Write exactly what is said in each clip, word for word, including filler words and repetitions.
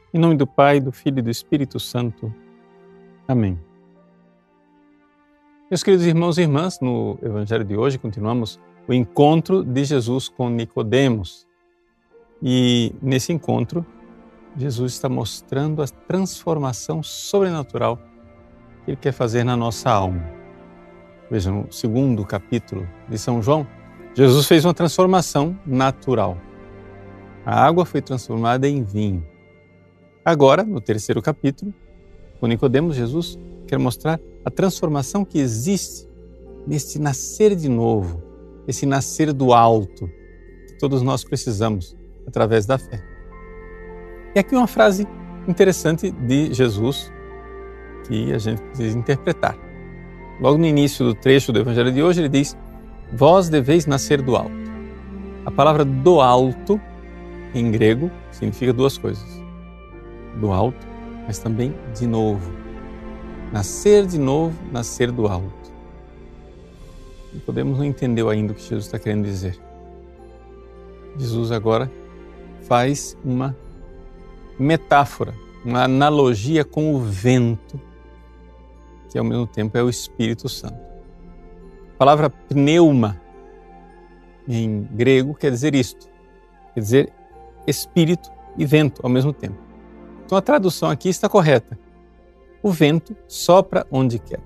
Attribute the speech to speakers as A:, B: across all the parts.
A: Em nome do Pai, do Filho e do Espírito Santo. Amém. Meus queridos irmãos e irmãs, no Evangelho de hoje continuamos o encontro de Jesus com Nicodemos. E nesse encontro, Jesus está mostrando a transformação sobrenatural que Ele quer fazer na nossa alma. Vejam, no segundo capítulo de São João, Jesus fez uma transformação natural. A água foi transformada em vinho. Agora, no terceiro capítulo, com Nicodemos, Jesus quer mostrar a transformação que existe nesse nascer de novo, esse nascer do alto, que todos nós precisamos através da fé. E aqui uma frase interessante de Jesus que a gente precisa interpretar. Logo no início do trecho do Evangelho de hoje, ele diz: vós deveis nascer do alto. A palavra do alto, em grego, significa duas coisas. Do alto, mas também de novo. Nascer de novo, nascer do alto. Nicodemos não entendeu ainda o que Jesus está querendo dizer. Jesus agora faz uma metáfora, uma analogia com o vento, que ao mesmo tempo é o Espírito Santo. A palavra pneuma, em grego, quer dizer isto. Quer dizer espírito e vento ao mesmo tempo. Então a tradução aqui está correta. O vento sopra onde quer.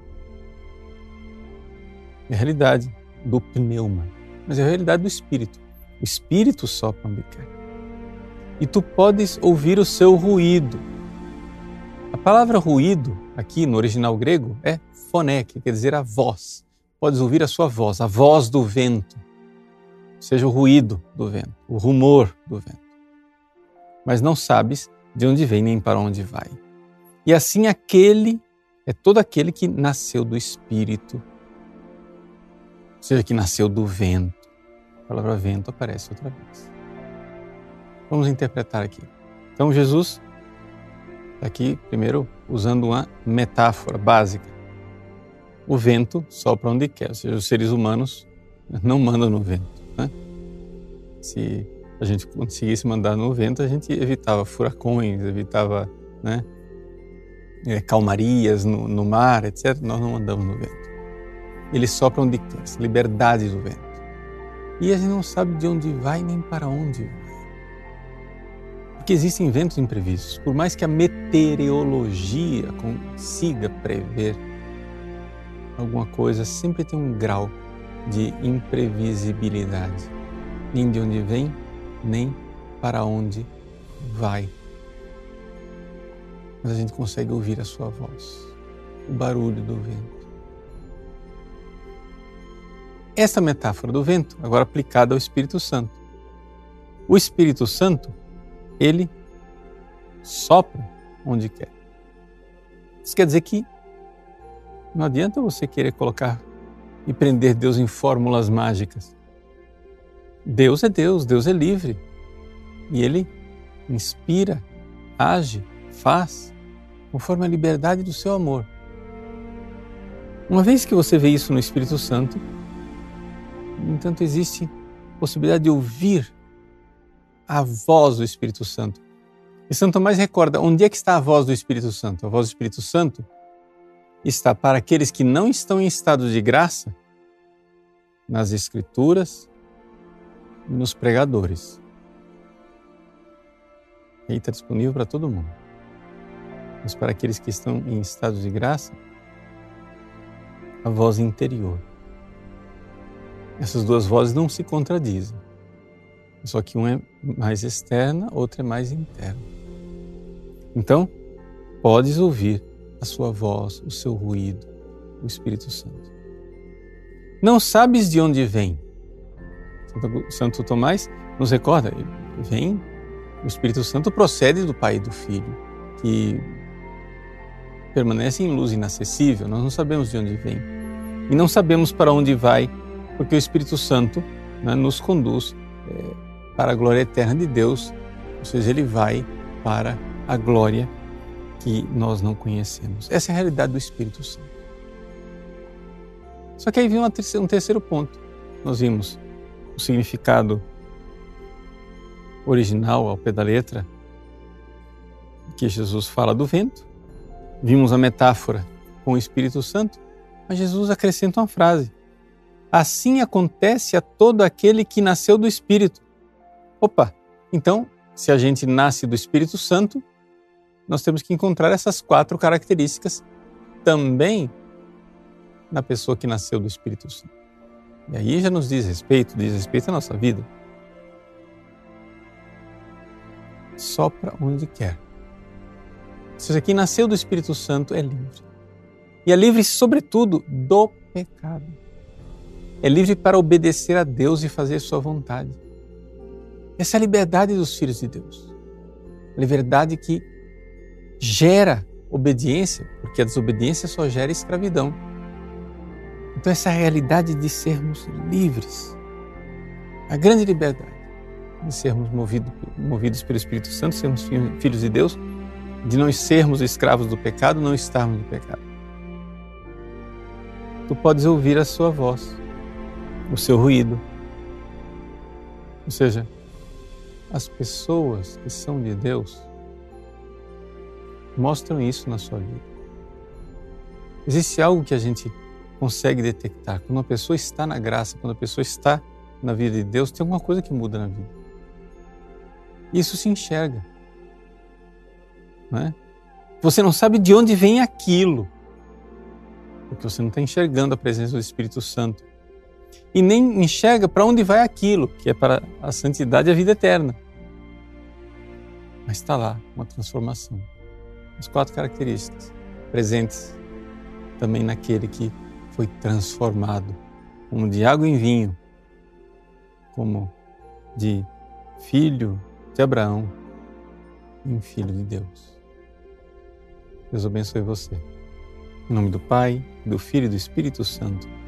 A: É a realidade do pneuma, mas é a realidade do Espírito. O Espírito sopra onde quer. E tu podes ouvir o seu ruído. A palavra ruído, aqui no original grego, é foné, que quer dizer a voz. Podes ouvir a sua voz, a voz do vento. Ou seja, o ruído do vento, o rumor do vento. Mas não sabes de onde vem nem para onde vai. E assim aquele é todo aquele que nasceu do Espírito, ou seja, que nasceu do vento. A palavra vento aparece outra vez. Vamos interpretar aqui. Então Jesus está aqui primeiro usando uma metáfora básica. O vento sopra onde quer, ou seja, os seres humanos não mandam no vento, né? Se a gente conseguisse mandar no vento, a gente evitava furacões, evitava, né, é, calmarias no, no mar, etcétera. Nós não andamos no vento. Ele sopra onde quer, essa liberdade do vento. E a gente não sabe de onde vai nem para onde vai. Porque existem ventos imprevistos. Por mais que a meteorologia consiga prever alguma coisa, sempre tem um grau de imprevisibilidade. Nem de onde vem, nem para onde vai. Mas a gente consegue ouvir a sua voz, o barulho do vento. Essa metáfora do vento, agora aplicada ao Espírito Santo. O Espírito Santo, ele sopra onde quer. Isso quer dizer que não adianta você querer colocar e prender Deus em fórmulas mágicas. Deus é Deus, Deus é livre. E Ele inspira, age, faz, conforme a liberdade do seu amor. Uma vez que você vê isso no Espírito Santo, no entanto, existe a possibilidade de ouvir a voz do Espírito Santo. E Santo Tomás recorda, onde é que está a voz do Espírito Santo? A voz do Espírito Santo está para aqueles que não estão em estado de graça, nas Escrituras, nos pregadores. Aí está disponível para todo mundo. Mas para aqueles que estão em estado de graça, a voz interior. Essas duas vozes não se contradizem. Só que uma é mais externa, outra é mais interna. Então, podes ouvir a sua voz, o seu ruído, o Espírito Santo. Não sabes de onde vem. Santo Tomás nos recorda, vem, o Espírito Santo procede do Pai e do Filho, que permanece em luz inacessível, nós não sabemos de onde vem. E não sabemos para onde vai, porque o Espírito Santo, né, nos conduz é, para a glória eterna de Deus, ou seja, ele vai para a glória que nós não conhecemos. Essa é a realidade do Espírito Santo. Só que aí vem um terceiro ponto. Nós vimos o significado original ao pé da letra que Jesus fala do vento, vimos a metáfora com o Espírito Santo, mas Jesus acrescenta uma frase: assim acontece a todo aquele que nasceu do Espírito. Opa, então, se a gente nasce do Espírito Santo, nós temos que encontrar essas quatro características também na pessoa que nasceu do Espírito Santo. E aí já nos diz respeito, diz respeito à nossa vida. Sopra onde quer. Ou seja, quem nasceu do Espírito Santo é livre. E é livre, sobretudo, do pecado. É livre para obedecer a Deus e fazer sua vontade. Essa é a liberdade dos filhos de Deus. A liberdade que gera obediência, porque a desobediência só gera escravidão. Então essa realidade de sermos livres, a grande liberdade de sermos movidos, movidos pelo Espírito Santo, sermos filhos de Deus, de não sermos escravos do pecado, não estarmos no pecado. Tu podes ouvir a sua voz, o seu ruído. Ou seja, as pessoas que são de Deus mostram isso na sua vida. Existe algo que a gente consegue detectar. Quando uma pessoa está na graça, quando a pessoa está na vida de Deus, tem alguma coisa que muda na vida. Isso se enxerga. Não é? Você não sabe de onde vem aquilo, porque você não está enxergando a presença do Espírito Santo. E nem enxerga para onde vai aquilo, que é para a santidade e a vida eterna. Mas está lá, uma transformação. As quatro características presentes também naquele que foi transformado, como de água em vinho, como de filho de Abraão em filho de Deus. Deus abençoe você. Em nome do Pai, do Filho e do Espírito Santo.